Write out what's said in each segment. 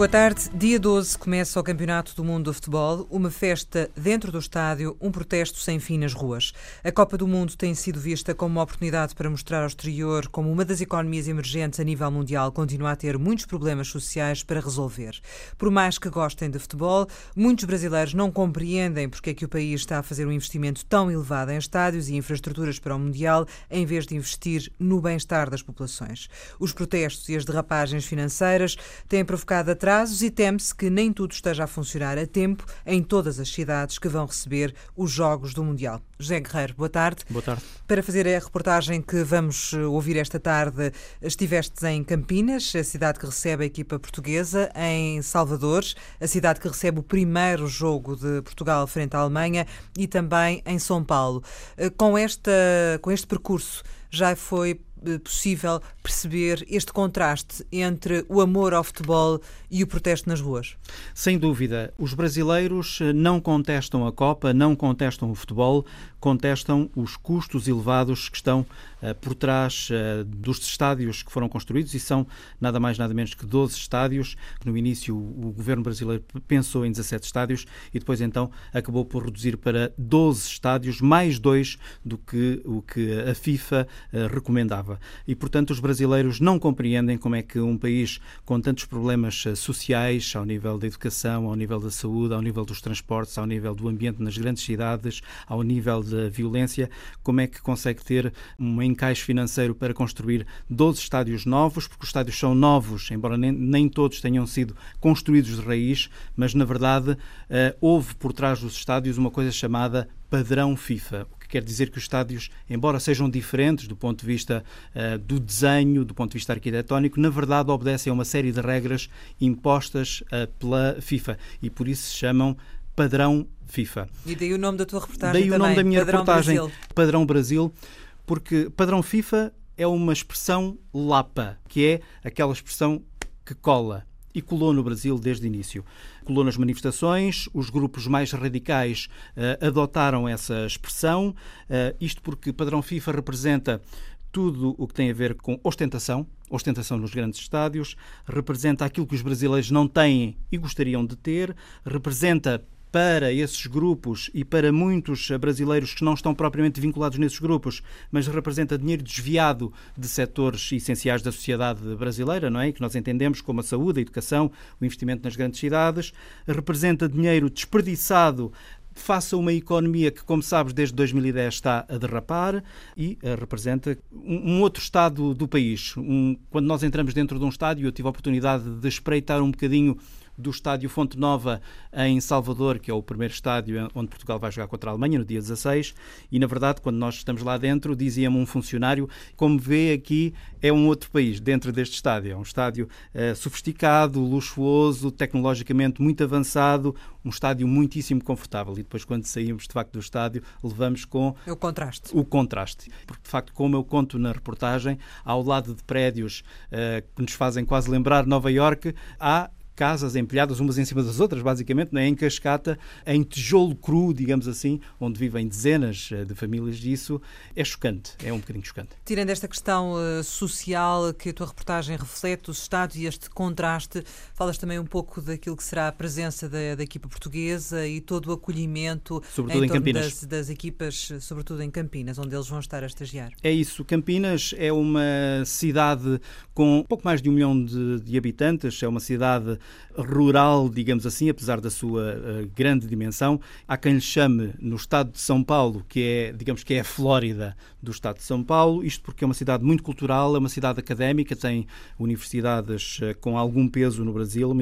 Boa tarde. Dia 12 começa o Campeonato do Mundo do Futebol, uma festa dentro do estádio, um protesto sem fim nas ruas. A Copa do Mundo tem sido vista como uma oportunidade para mostrar ao exterior como uma das economias emergentes a nível mundial continua a ter muitos problemas sociais para resolver. Por mais que gostem de futebol, muitos brasileiros não compreendem porque é que o país está a fazer um investimento tão elevado em estádios e infraestruturas para o Mundial, em vez de investir no bem-estar das populações. Os protestos e as derrapagens financeiras têm provocado atrasos e teme-se que nem tudo esteja a funcionar a tempo em todas as cidades que vão receber os Jogos do Mundial. José Guerreiro, boa tarde. Boa tarde. Para fazer a reportagem que vamos ouvir esta tarde, estiveste em Campinas, a cidade que recebe a equipa portuguesa, em Salvador, a cidade que recebe o primeiro jogo de Portugal frente à Alemanha, e também em São Paulo. Com este percurso, já foi possível perceber este contraste entre o amor ao futebol e o protesto nas ruas? Sem dúvida. Os brasileiros não contestam a Copa, não contestam o futebol, contestam os custos elevados que estão por trás dos estádios que foram construídos, e são nada mais nada menos que 12 estádios, que no início o governo brasileiro pensou em 17 estádios e depois então acabou por reduzir para 12 estádios, mais 2 do que o que a FIFA recomendava. E, portanto, os brasileiros não compreendem como é que um país com tantos problemas sociais, ao nível da educação, ao nível da saúde, ao nível dos transportes, ao nível do ambiente nas grandes cidades, ao nível da violência, como é que consegue ter um encaixe financeiro para construir 12 estádios novos, porque os estádios são novos, embora nem todos tenham sido construídos de raiz, mas, na verdade, houve por trás dos estádios uma coisa chamada padrão FIFA. Quer dizer que os estádios, embora sejam diferentes do ponto de vista do desenho, do ponto de vista arquitetónico, na verdade obedecem a uma série de regras impostas pela FIFA e por isso se chamam padrão FIFA. E daí o nome da tua reportagem também. Daí o nome da minha Padrão reportagem, Brasil. Padrão Brasil, porque padrão FIFA é uma expressão lapa, que é aquela expressão que cola. E colou no Brasil desde o início. Colou nas manifestações, os grupos mais radicais adotaram essa expressão, isto porque padrão FIFA representa tudo o que tem a ver com ostentação nos grandes estádios, representa aquilo que os brasileiros não têm e gostariam de ter, representa para esses grupos e para muitos brasileiros que não estão propriamente vinculados nesses grupos, mas representa dinheiro desviado de setores essenciais da sociedade brasileira, não é? Que nós entendemos como a saúde, a educação, o investimento nas grandes cidades, representa dinheiro desperdiçado face a uma economia que, como sabes, desde 2010 está a derrapar e representa um outro estado do país. Quando nós entramos dentro de um estádio, eu tive a oportunidade de espreitar um bocadinho do estádio Fonte Nova em Salvador, que é o primeiro estádio onde Portugal vai jogar contra a Alemanha no dia 16, e na verdade quando nós estamos lá dentro dizia-me um funcionário, como vê aqui é um outro país dentro deste estádio, é um estádio sofisticado, luxuoso, tecnologicamente muito avançado, um estádio muitíssimo confortável, e depois quando saímos de facto do estádio levamos com o contraste, porque de facto, como eu conto na reportagem, ao lado de prédios que nos fazem quase lembrar Nova Iorque, há casas empilhadas umas em cima das outras, basicamente, em cascata, em tijolo cru, digamos assim, onde vivem dezenas de famílias. Isso é chocante, é um bocadinho chocante. Tirando esta questão social que a tua reportagem reflete, os estádios e este contraste, falas também um pouco daquilo que será a presença da equipa portuguesa e todo o acolhimento sobretudo em Campinas. Das equipas, sobretudo em Campinas, onde eles vão estar a estagiar. É isso. Campinas é uma cidade com pouco mais de 1 milhão de habitantes, é uma cidade rural, digamos assim, apesar da sua grande dimensão. Há quem lhe chame no estado de São Paulo, que é, digamos que é a Flórida do estado de São Paulo, isto porque é uma cidade muito cultural, é uma cidade académica, tem universidades com algum peso no Brasil,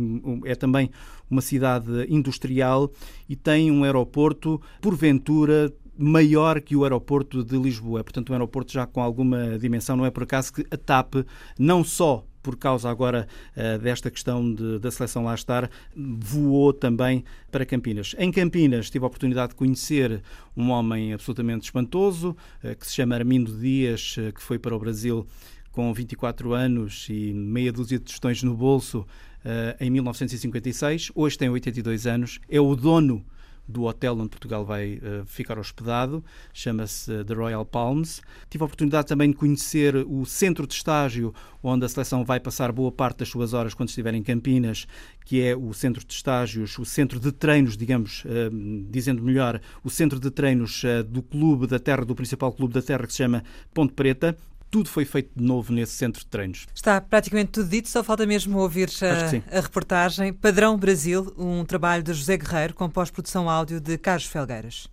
é também uma cidade industrial e tem um aeroporto, porventura, maior que o aeroporto de Lisboa. Portanto, um aeroporto já com alguma dimensão. Não é por acaso que a TAP, não só por causa agora desta questão da seleção lá estar, voou também para Campinas. Em Campinas tive a oportunidade de conhecer um homem absolutamente espantoso, que se chama Armindo Dias, que foi para o Brasil com 24 anos e meia dúzia de tostões no bolso em 1956. Hoje tem 82 anos, é o dono do hotel onde Portugal vai ficar hospedado, chama-se The Royal Palms. Tive a oportunidade também de conhecer o centro de estágio onde a seleção vai passar boa parte das suas horas quando estiver em Campinas, que é o centro de estágios, o centro de treinos, digamos, dizendo melhor, o centro de treinos do clube da terra, do principal clube da terra, que se chama Ponte Preta. Tudo foi feito de novo nesse centro de treinos. Está praticamente tudo dito, só falta mesmo ouvir a reportagem. Padrão Brasil, um trabalho de José Guerreiro com pós-produção áudio de Carlos Felgueiras.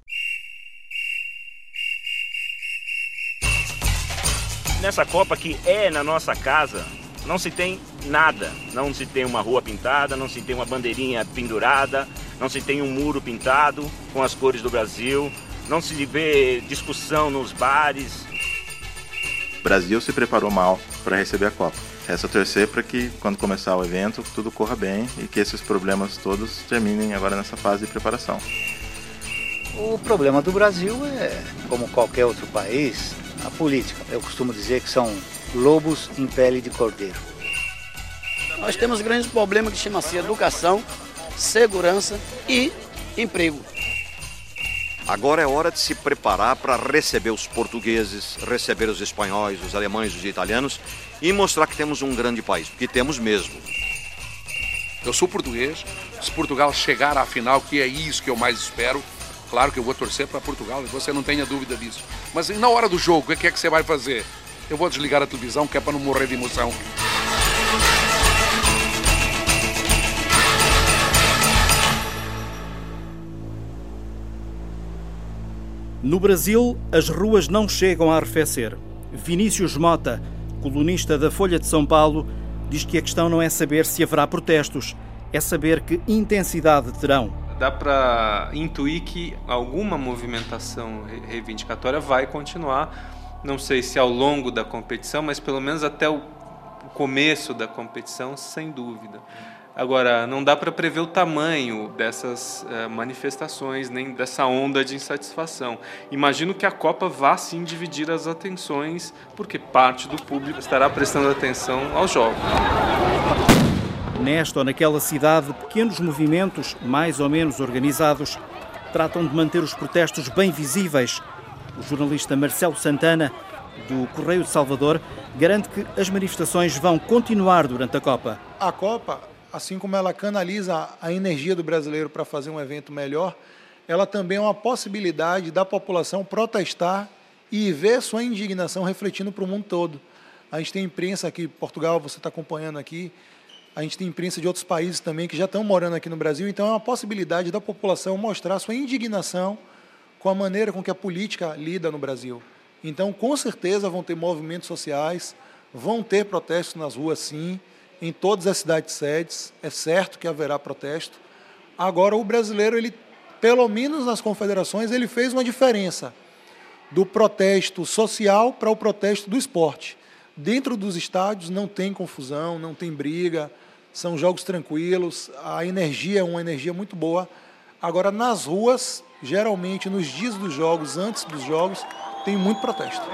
Nessa Copa que é na nossa casa, não se tem nada. Não se tem uma rua pintada, não se tem uma bandeirinha pendurada, não se tem um muro pintado com as cores do Brasil, não se vê discussão nos bares. O Brasil se preparou mal para receber a Copa. Resta torcer para que, quando começar o evento, tudo corra bem e que esses problemas todos terminem agora nessa fase de preparação. O problema do Brasil é, como qualquer outro país, a política. Eu costumo dizer que são lobos em pele de cordeiro. Nós temos grandes problemas que chamam-se educação, segurança e emprego. Agora é hora de se preparar para receber os portugueses, receber os espanhóis, os alemães, os italianos e mostrar que temos um grande país, porque temos mesmo. Eu sou português, se Portugal chegar à final, que é isso que eu mais espero, claro que eu vou torcer para Portugal, você não tenha dúvida disso. Mas na hora do jogo, o que é que você vai fazer? Eu vou desligar a televisão, que é para não morrer de emoção. No Brasil, as ruas não chegam a arrefecer. Vinícius Mota, colunista da Folha de São Paulo, diz que a questão não é saber se haverá protestos, é saber que intensidade terão. Dá para intuir que alguma movimentação reivindicatória vai continuar, não sei se ao longo da competição, mas pelo menos até o começo da competição, sem dúvida. Agora, não dá para prever o tamanho dessas manifestações, nem dessa onda de insatisfação. Imagino que a Copa vá sim dividir as atenções, porque parte do público estará prestando atenção aos jogos. Nesta ou naquela cidade, pequenos movimentos, mais ou menos organizados, tratam de manter os protestos bem visíveis. O jornalista Marcelo Santana, do Correio de Salvador, garante que as manifestações vão continuar durante a Copa. A Copa, assim como ela canaliza a energia do brasileiro para fazer um evento melhor, ela também é uma possibilidade da população protestar e ver sua indignação refletindo para o mundo todo. A gente tem imprensa aqui, Portugal, você está acompanhando aqui, a gente tem imprensa de outros países também que já estão morando aqui no Brasil, então é uma possibilidade da população mostrar sua indignação com a maneira com que a política lida no Brasil. Então, com certeza, vão ter movimentos sociais, vão ter protestos nas ruas, sim, em todas as cidades-sedes, é certo que haverá protesto. Agora, o brasileiro, ele, pelo menos nas confederações, ele fez uma diferença do protesto social para o protesto do esporte. Dentro dos estádios não tem confusão, não tem briga, são jogos tranquilos, a energia é uma energia muito boa. Agora, nas ruas, geralmente, nos dias dos jogos, antes dos jogos, tem muito protesto.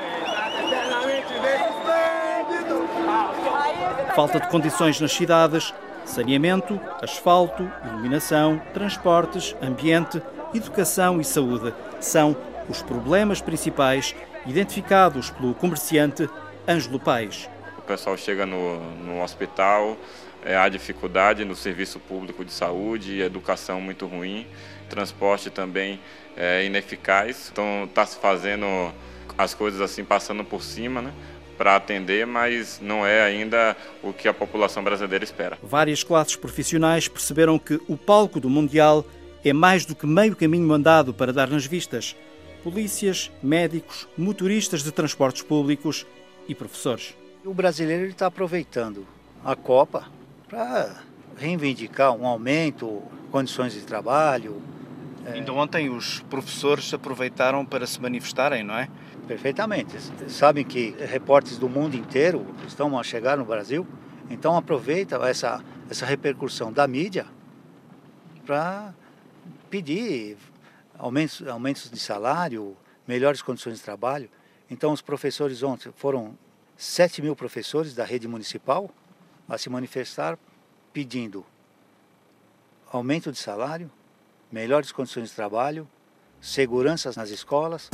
Falta de condições nas cidades, saneamento, asfalto, iluminação, transportes, ambiente, educação e saúde são os problemas principais identificados pelo comerciante Ângelo Paes. O pessoal chega no hospital, há dificuldade no serviço público de saúde, educação muito ruim, transporte também ineficaz. Então está se fazendo as coisas assim passando por cima, né, para atender, mas não é ainda o que a população brasileira espera. Várias classes profissionais perceberam que o palco do Mundial é mais do que meio caminho andado para dar nas vistas. Polícias, médicos, motoristas de transportes públicos e professores. O brasileiro está aproveitando a Copa para reivindicar um aumento, condições de trabalho. Então ontem os professores aproveitaram para se manifestarem, não é? Perfeitamente. Sabem que repórteres do mundo inteiro estão a chegar no Brasil, então aproveita essa repercussão da mídia para pedir aumentos de salário, melhores condições de trabalho. Então os professores ontem foram 7 mil professores da rede municipal a se manifestar pedindo aumento de salário, melhores condições de trabalho, segurança nas escolas.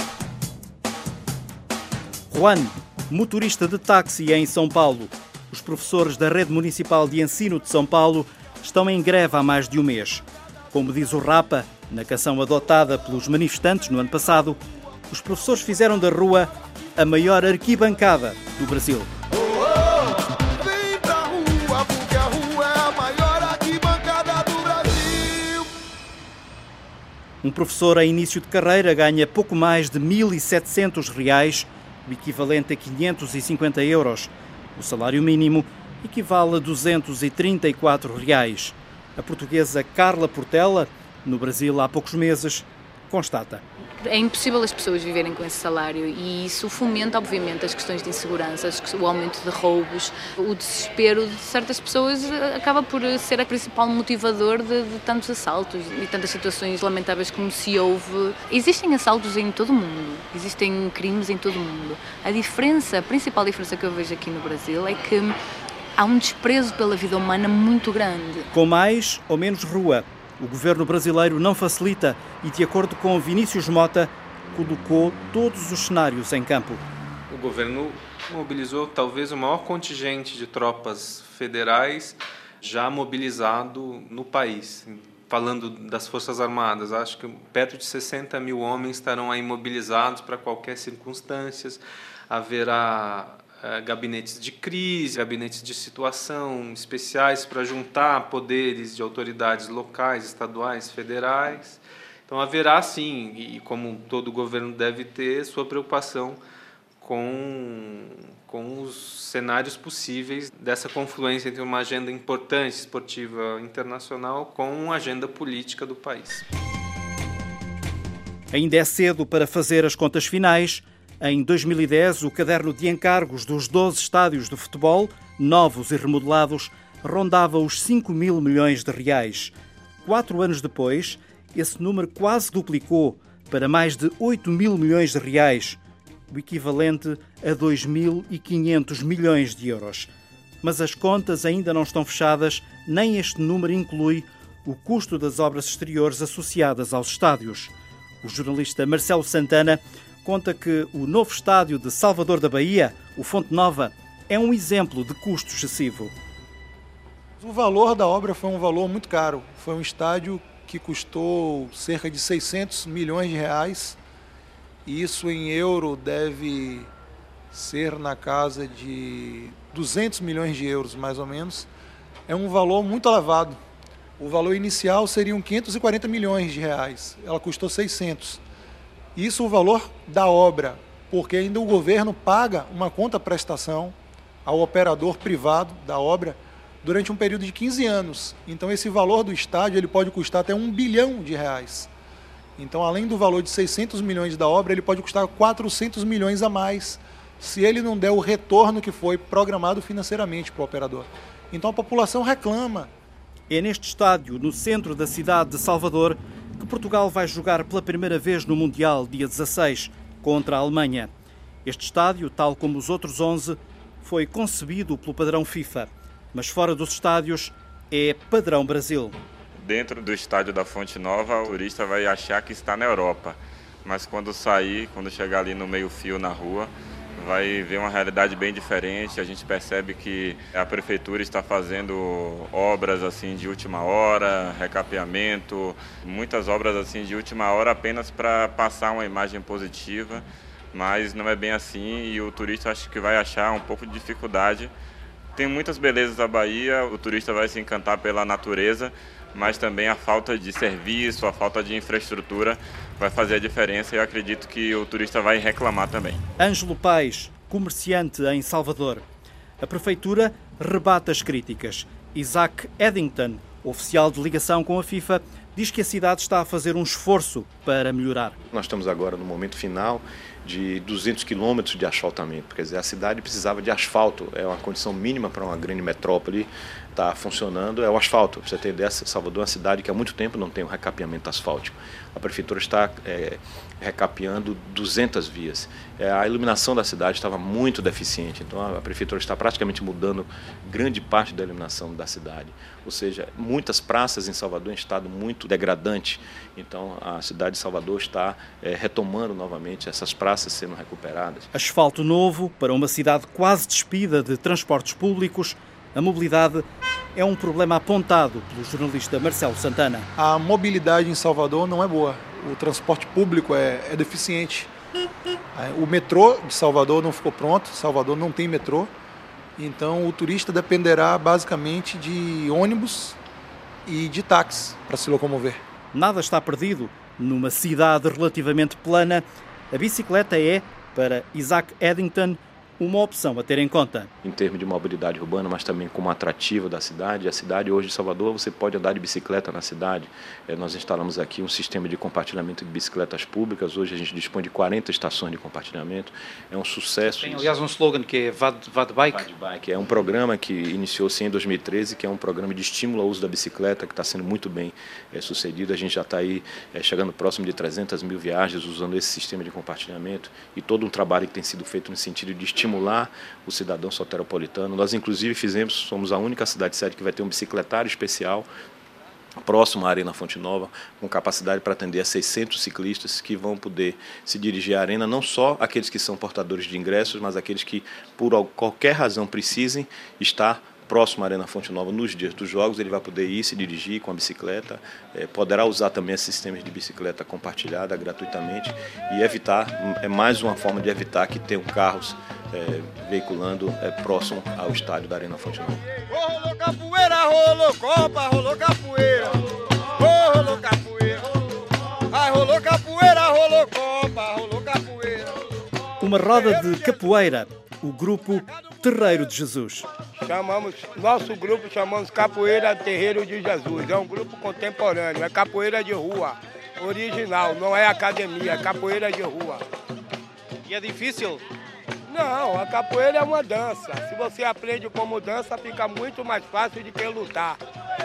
Juan, motorista de táxi em São Paulo. Os professores da Rede Municipal de Ensino de São Paulo estão em greve há mais de um mês. Como diz o Rapa, na canção adotada pelos manifestantes no ano passado, os professores fizeram da rua a maior arquibancada do Brasil. Vem pra rua, porque a rua é a maior arquibancada do Brasil. Um professor em início de carreira ganha pouco mais de R$1.700, o equivalente a 550 euros. O salário mínimo equivale a R$234. A portuguesa Carla Portela, no Brasil há poucos meses, constata. É impossível as pessoas viverem com esse salário e isso fomenta, obviamente, as questões de insegurança, o aumento de roubos. O desespero de certas pessoas acaba por ser o principal motivador de tantos assaltos e tantas situações lamentáveis como se houve. Existem assaltos em todo o mundo, existem crimes em todo o mundo. A principal diferença que eu vejo aqui no Brasil é que há um desprezo pela vida humana muito grande. Com mais ou menos rua, o governo brasileiro não facilita e, de acordo com Vinícius Mota, colocou todos os cenários em campo. O governo mobilizou talvez o maior contingente de tropas federais já mobilizado no país. Falando das Forças Armadas, acho que perto de 60 mil homens estarão aí mobilizados para qualquer circunstância. Haverá gabinetes de crise, gabinetes de situação especiais para juntar poderes de autoridades locais, estaduais, federais. Então haverá sim, e como todo governo deve ter, sua preocupação com os cenários possíveis dessa confluência entre uma agenda importante esportiva internacional com uma agenda política do país. Ainda é cedo para fazer as contas finais. Em 2010, o caderno de encargos dos 12 estádios de futebol, novos e remodelados, rondava os 5 mil milhões de reais. 4 anos depois, esse número quase duplicou para mais de 8 mil milhões de reais, o equivalente a 2.500 milhões de euros. Mas as contas ainda não estão fechadas, nem este número inclui o custo das obras exteriores associadas aos estádios. O jornalista Marcelo Santana conta que o novo estádio de Salvador da Bahia, o Fonte Nova, é um exemplo de custo excessivo. O valor da obra foi um valor muito caro. Foi um estádio que custou cerca de 600 milhões de reais. E isso em euro deve ser na casa de 200 milhões de euros, mais ou menos. É um valor muito elevado. O valor inicial seriam 540 milhões de reais. Ela custou 600. Isso é o valor da obra, porque ainda o governo paga uma contraprestação ao operador privado da obra durante um período de 15 anos. Então esse valor do estádio ele pode custar até 1 bilhão de reais. Então, além do valor de 600 milhões da obra, ele pode custar 400 milhões a mais, se ele não der o retorno que foi programado financeiramente para o operador. Então a população reclama. É neste estádio, no centro da cidade de Salvador, que Portugal vai jogar pela primeira vez no Mundial, dia 16, contra a Alemanha. Este estádio, tal como os outros 11, foi concebido pelo padrão FIFA, mas fora dos estádios é padrão Brasil. Dentro do estádio da Fonte Nova, o turista vai achar que está na Europa, mas quando chegar ali no meio-fio na rua, vai ver uma realidade bem diferente. A gente percebe que a prefeitura está fazendo obras assim de última hora, recapeamento, muitas obras assim de última hora apenas para passar uma imagem positiva, mas não é bem assim e o turista acho que vai achar um pouco de dificuldade. Tem muitas belezas da Bahia, o turista vai se encantar pela natureza, mas também a falta de serviço, a falta de infraestrutura vai fazer a diferença e eu acredito que o turista vai reclamar também. Ângelo Paes, comerciante em Salvador. A prefeitura rebate as críticas. Isaac Eddington, oficial de ligação com a FIFA, diz que a cidade está a fazer um esforço para melhorar. Nós estamos agora no momento final de 200 quilômetros de asfaltamento. Quer dizer, a cidade precisava de asfalto, é uma condição mínima para uma grande metrópole estar funcionando, é o asfalto. Para você ter ideia, Salvador é uma cidade que há muito tempo não tem um recapeamento asfáltico. A prefeitura está recapeando 200 vias. A iluminação da cidade estava muito deficiente, então a prefeitura está praticamente mudando grande parte da iluminação da cidade. Ou seja, muitas praças em Salvador em estado muito degradante, então a cidade de Salvador está retomando novamente essas praças sendo recuperadas. Asfalto novo para uma cidade quase despida de transportes públicos. A mobilidade é um problema apontado pelo jornalista Marcelo Santana. A mobilidade em Salvador não é boa. O transporte público é deficiente. O metrô de Salvador não ficou pronto. Salvador não tem metrô. Então o turista dependerá basicamente de ônibus e de táxi para se locomover. Nada está perdido. Numa cidade relativamente plana, a bicicleta é, para Isaac Eddington, uma opção a ter em conta. Em termos de mobilidade urbana, mas também como atrativo da cidade. A cidade hoje de Salvador, você pode andar de bicicleta na cidade. Nós instalamos aqui um sistema de compartilhamento de bicicletas públicas. Hoje a gente dispõe de 40 estações de compartilhamento. É um sucesso. Tem, aliás, um slogan que é Vad Bike. Vad Bike. É um programa que iniciou-se em 2013, que é um programa de estímulo ao uso da bicicleta, que está sendo muito bem sucedido. A gente já está aí chegando próximo de 300 mil viagens usando esse sistema de compartilhamento e todo um trabalho que tem sido feito no sentido de estimular o cidadão soteropolitano. Nós, inclusive, somos a única cidade sede que vai ter um bicicletário especial próximo à Arena Fonte Nova, com capacidade para atender a 600 ciclistas que vão poder se dirigir à arena, não só aqueles que são portadores de ingressos, mas aqueles que, por qualquer razão, precisem estar próximo à Arena Fonte Nova nos dias dos jogos. Ele vai poder ir se dirigir com a bicicleta, poderá usar também esses sistemas de bicicleta compartilhada gratuitamente e evitar, é mais uma forma de evitar que tenham carros veiculando próximo ao estádio da Arena Fonte Nova. Rolou capoeira, rolou copa, rolou capoeira. Rolou capoeira. Ai, rolou capoeira, rolou copa, rolou capoeira. Uma roda de capoeira, o grupo Terreiro de Jesus. Nosso grupo chamamos Capoeira Terreiro de Jesus. É um grupo contemporâneo, é capoeira de rua, original, não é academia, é capoeira de rua. E é difícil? Não, a capoeira é uma dança. Se você aprende como dança, fica muito mais fácil de que lutar.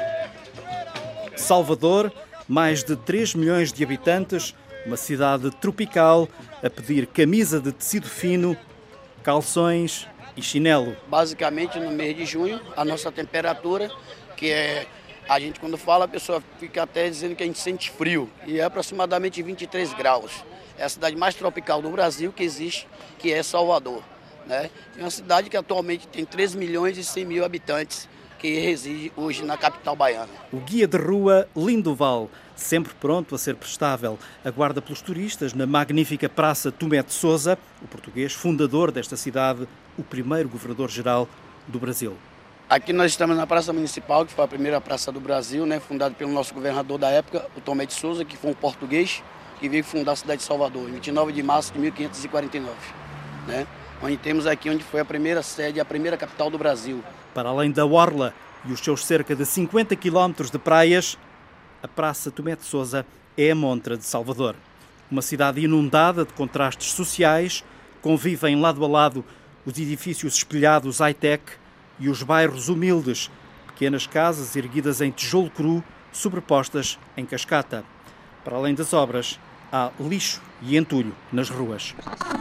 Salvador, mais de 3 milhões de habitantes, uma cidade tropical, a pedir camisa de tecido fino, calções e chinelo. Basicamente, no mês de junho, a nossa temperatura, que é... A gente, quando fala, a pessoa fica até dizendo que a gente sente frio. E é aproximadamente 23 graus. É a cidade mais tropical do Brasil que existe, que é Salvador, né? É uma cidade que atualmente tem 3 milhões e 100 mil habitantes, que reside hoje na capital baiana. O guia de rua Lindoval, sempre pronto a ser prestável, aguarda pelos turistas na magnífica Praça Tomé de Sousa, o português fundador desta cidade, o primeiro governador-geral do Brasil. Aqui nós estamos na Praça Municipal, que foi a primeira praça do Brasil, né, fundada pelo nosso governador da época, o Tomé de Sousa, que foi um português que veio fundar a cidade de Salvador, em 29 de março de 1549. Né? Onde temos aqui onde foi a primeira sede, a primeira capital do Brasil. Para além da orla e os seus cerca de 50 quilómetros de praias, a Praça Tomé de Sousa é a montra de Salvador. Uma cidade inundada de contrastes sociais, convivem lado a lado os edifícios espelhados high-tech e os bairros humildes, pequenas casas erguidas em tijolo cru, sobrepostas em cascata. Para além das obras, há lixo e entulho nas ruas.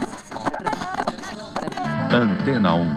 Antena 1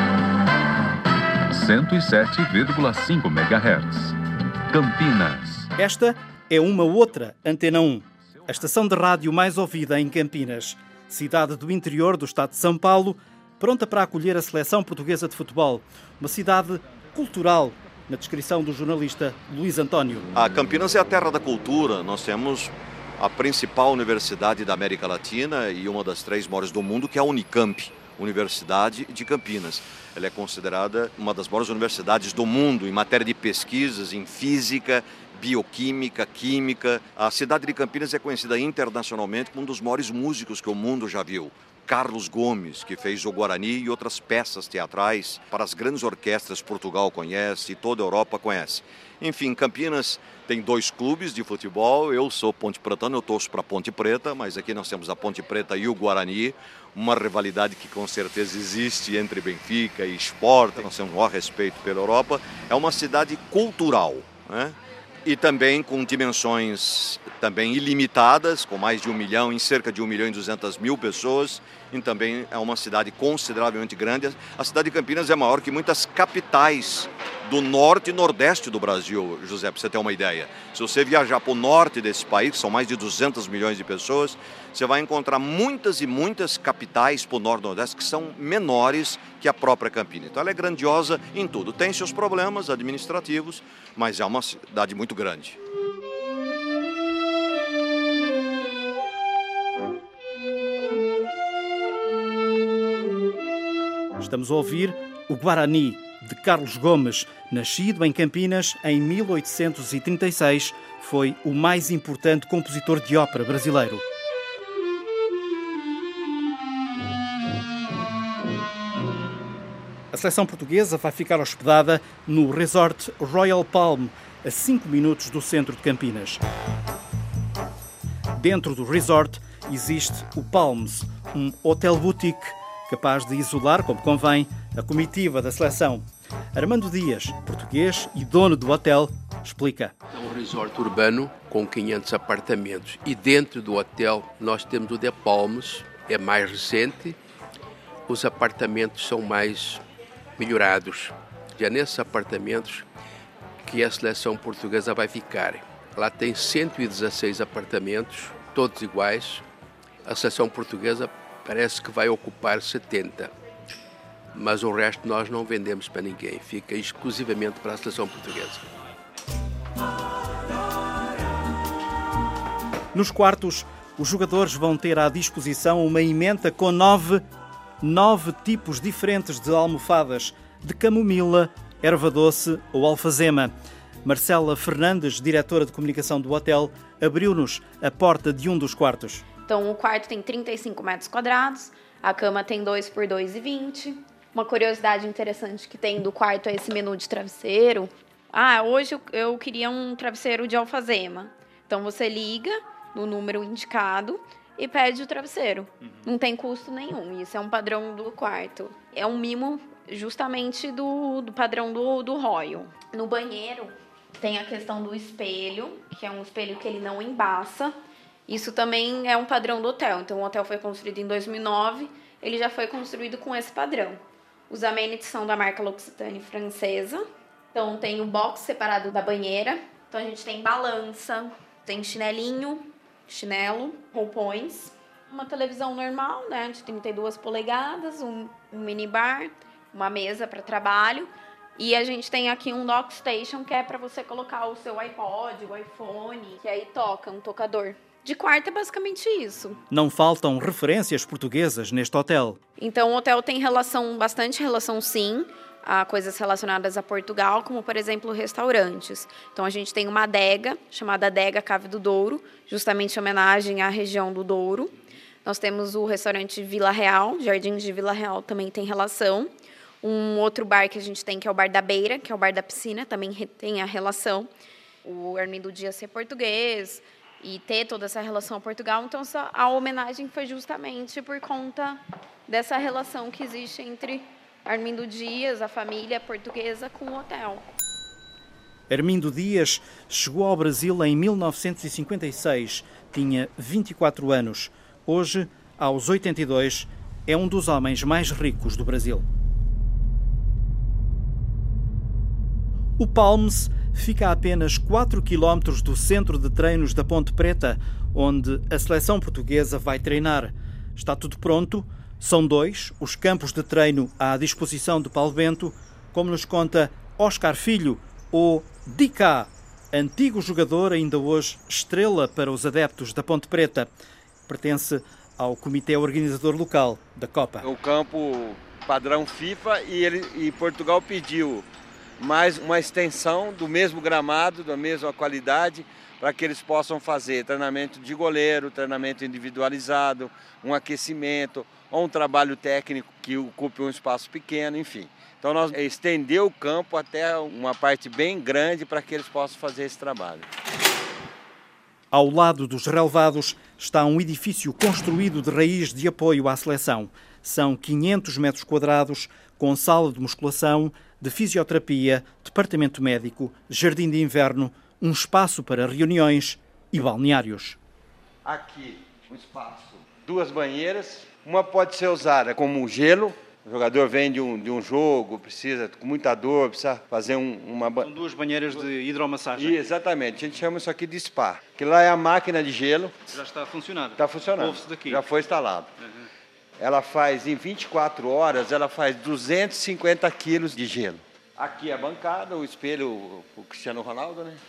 107,5 MHz Campinas. Esta é uma outra Antena 1, a estação de rádio mais ouvida em Campinas, cidade do interior do estado de São Paulo, pronta para acolher a seleção portuguesa de futebol. Uma cidade cultural, na descrição do jornalista Luís António. A Campinas é a terra da cultura. Nós temos a principal universidade da América Latina e uma das 3 maiores do mundo, que é a Unicamp, Universidade de Campinas. Ela é considerada uma das maiores universidades do mundo em matéria de pesquisas em física, bioquímica, química. A cidade de Campinas é conhecida internacionalmente como um dos maiores músicos que o mundo já viu. Carlos Gomes, que fez o Guarani e outras peças teatrais para as grandes orquestras Portugal conhece e toda a Europa conhece. Enfim, Campinas tem 2 clubes de futebol, eu sou Ponte Pretano, eu torço para Ponte Preta, mas aqui nós temos a Ponte Preta e o Guarani, uma rivalidade que com certeza existe entre Benfica e Sport, nós temos um maior respeito pela Europa, é uma cidade cultural, né? E também com dimensões também ilimitadas, com mais de 1 milhão, em cerca de 1.200.000 pessoas, e também é uma cidade consideravelmente grande. A cidade de Campinas é maior que muitas capitais do norte e nordeste do Brasil, José, para você ter uma ideia. Se você viajar para o norte desse país, que são mais de 200 milhões de pessoas, você vai encontrar muitas e muitas capitais para o norte e nordeste que são menores que a própria Campinas. Então ela é grandiosa em tudo. Tem seus problemas administrativos, mas é uma cidade muito grande. Estamos a ouvir o Guarani, de Carlos Gomes. Nascido em Campinas em 1836, foi o mais importante compositor de ópera brasileiro. A seleção portuguesa vai ficar hospedada no Resort Royal Palm, a 5 minutos do centro de Campinas. Dentro do resort existe o Palms, um hotel boutique capaz de isolar, como convém, a comitiva da seleção. Armando Dias, português e dono do hotel, explica. É um resort urbano com 500 apartamentos e dentro do hotel nós temos o The Palms, é mais recente, os apartamentos são mais melhorados. E é nesses apartamentos que a seleção portuguesa vai ficar. Lá tem 116 apartamentos, todos iguais. A seleção portuguesa parece que vai ocupar 70. Mas o resto nós não vendemos para ninguém, fica exclusivamente para a seleção portuguesa. Nos quartos, os jogadores vão ter à disposição uma emenda com 9 tipos diferentes de almofadas, de camomila, erva doce ou alfazema. Marcela Fernandes, diretora de comunicação do hotel, abriu-nos a porta de um dos quartos. Então, o quarto tem 35 metros quadrados, a cama tem 2 por 2,20. Uma curiosidade interessante que tem do quarto é esse menu de travesseiro. Hoje eu queria um travesseiro de alfazema. Então, você liga no número indicado e pede o travesseiro. Não tem custo nenhum. Isso é um padrão do quarto. É um mimo justamente do padrão do Royal. No banheiro tem a questão do espelho, que é um espelho que ele não embaça. Isso também é um padrão do hotel. Então, o hotel foi construído em 2009, ele já foi construído com esse padrão. Os amenities são da marca L'Occitane francesa. Então, tem o box separado da banheira. Então, a gente tem balança, tem chinelinho, chinelo, roupões. Uma televisão normal, né, de 32 polegadas, um minibar, uma mesa para trabalho. E a gente tem aqui um dock station, que é para você colocar o seu iPod, o iPhone, que aí toca, um tocador. De quarto é basicamente isso. Não faltam referências portuguesas neste hotel. Então, o hotel tem bastante relação sim, a coisas relacionadas a Portugal, como, por exemplo, restaurantes. Então, a gente tem uma adega, chamada Adega Cave do Douro, justamente em homenagem à região do Douro. Nós temos o restaurante Vila Real, Jardins de Vila Real também tem relação. Um outro bar que a gente tem, que é o Bar da Beira, que é o Bar da Piscina, também tem a relação. O Armindo Dias ser português e ter toda essa relação a Portugal. Então, a homenagem foi justamente por conta dessa relação que existe entre Armindo Dias, a família portuguesa, com o hotel. Armindo Dias chegou ao Brasil em 1956, tinha 24 anos. Hoje, aos 82, é um dos homens mais ricos do Brasil. O Palms fica a apenas 4 quilómetros do centro de treinos da Ponte Preta, onde a seleção portuguesa vai treinar. Está tudo pronto. São 2 os campos de treino à disposição de Paulo Bento, como nos conta Oscar Filho, ou Dicá, antigo jogador, ainda hoje estrela para os adeptos da Ponte Preta. Pertence ao comitê organizador local da Copa. O campo padrão FIFA e Portugal pediu mais uma extensão do mesmo gramado, da mesma qualidade, para que eles possam fazer treinamento de goleiro, treinamento individualizado, um aquecimento, ou um trabalho técnico que ocupe um espaço pequeno, enfim. Então nós estendemos o campo até uma parte bem grande para que eles possam fazer esse trabalho. Ao lado dos relevados está um edifício construído de raiz de apoio à seleção. São 500 metros quadrados, com sala de musculação, de fisioterapia, departamento médico, jardim de inverno, um espaço para reuniões e balneários. Aqui, um espaço, 2 banheiras. Uma pode ser usada como gelo. O jogador vem de um jogo, precisa com muita dor, precisa fazer uma... São 2 banheiras de hidromassagem. Exatamente, a gente chama isso aqui de spa. Que lá é a máquina de gelo. Já está funcionando? Está funcionando. Ouve-se daqui. Já foi instalado. Ela faz, em 24 horas, ela faz 250 quilos de gelo. Aqui é a bancada, o espelho, o Cristiano Ronaldo, né?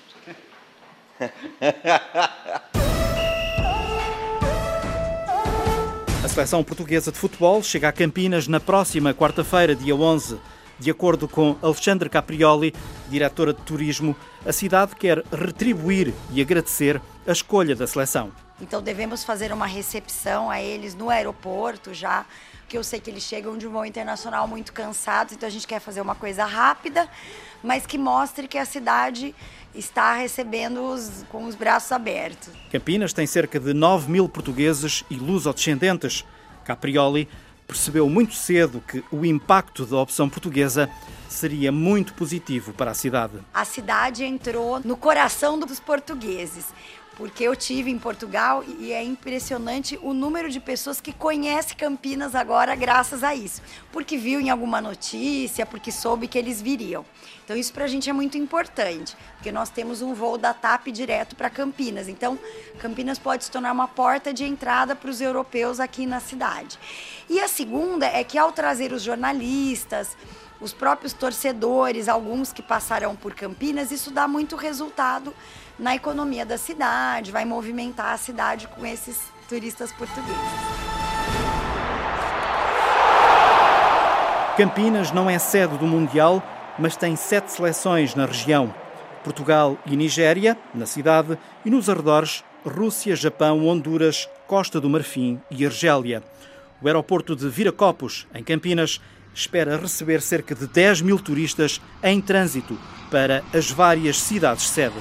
A seleção portuguesa de futebol chega a Campinas na próxima quarta-feira, dia 11. De acordo com Alexandre Caprioli, diretora de turismo, a cidade quer retribuir e agradecer a escolha da seleção. Então devemos fazer uma recepção a eles no aeroporto já, porque eu sei que eles chegam de um voo internacional muito cansados, então a gente quer fazer uma coisa rápida, mas que mostre que a cidade está recebendo-os com os braços abertos. Campinas tem cerca de 9.000 portugueses e luso-descendentes. Caprioli percebeu muito cedo que o impacto da opção portuguesa seria muito positivo para a cidade. A cidade entrou no coração dos portugueses, porque eu tive em Portugal e é impressionante o número de pessoas que conhecem Campinas agora graças a isso. Porque viu em alguma notícia, porque soube que eles viriam. Então isso pra gente é muito importante, porque nós temos um voo da TAP direto para Campinas. Então Campinas pode se tornar uma porta de entrada para os europeus aqui na cidade. E a segunda é que ao trazer os jornalistas, os próprios torcedores, alguns que passarão por Campinas, isso dá muito resultado na economia da cidade, vai movimentar a cidade com esses turistas portugueses. Campinas não é sede do Mundial, mas tem 7 seleções na região. Portugal e Nigéria, na cidade, e nos arredores, Rússia, Japão, Honduras, Costa do Marfim e Argélia. O aeroporto de Viracopos, em Campinas, espera receber cerca de 10.000 turistas em trânsito para as várias cidades-sede.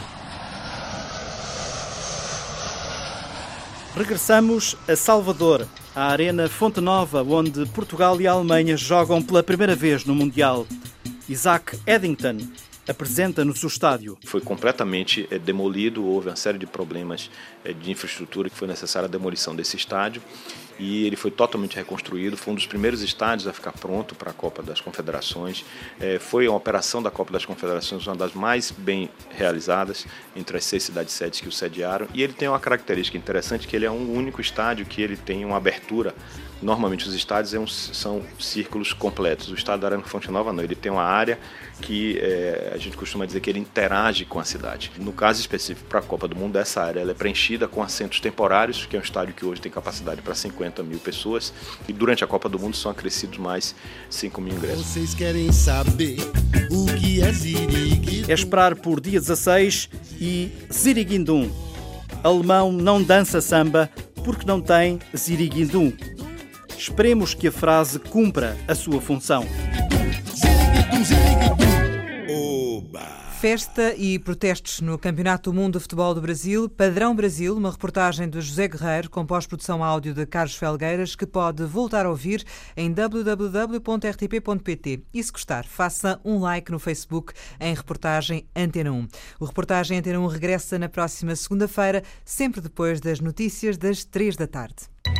Regressamos a Salvador, à Arena Fonte Nova, onde Portugal e a Alemanha jogam pela primeira vez no Mundial. Isaac Eddington apresenta-nos o estádio. Foi completamente demolido, houve uma série de problemas de infraestrutura que foi necessária a demolição desse estádio e ele foi totalmente reconstruído, foi um dos primeiros estádios a ficar pronto para a Copa das Confederações. Foi a operação da Copa das Confederações uma das mais bem realizadas entre as 6 cidades-sedes que o sediaram e ele tem uma característica interessante que ele é um único estádio que ele tem uma abertura. Normalmente os estádios são círculos completos. O estádio da Arena Fonte Nova não, ele tem uma área que a gente costuma dizer que ele interage com a cidade. No caso específico para a Copa do Mundo, essa área ela é preenchida com assentos temporários, que é um estádio que hoje tem capacidade para 50.000 pessoas e durante a Copa do Mundo são acrescidos mais 5.000 ingressos. Vocês querem saber o que é Ziriguidum? É esperar por dia 16 e Ziriguidum. Alemão não dança samba porque não tem Ziriguidum. Esperemos que a frase cumpra a sua função. Festa e protestos no Campeonato do Mundo de Futebol do Brasil. Padrão Brasil, uma reportagem de José Guerreiro com pós-produção áudio de Carlos Felgueiras, que pode voltar a ouvir em www.rtp.pt. E se gostar, faça um like no Facebook em Reportagem Antena 1. O Reportagem Antena 1 regressa na próxima segunda-feira, sempre depois das notícias das 3 da tarde.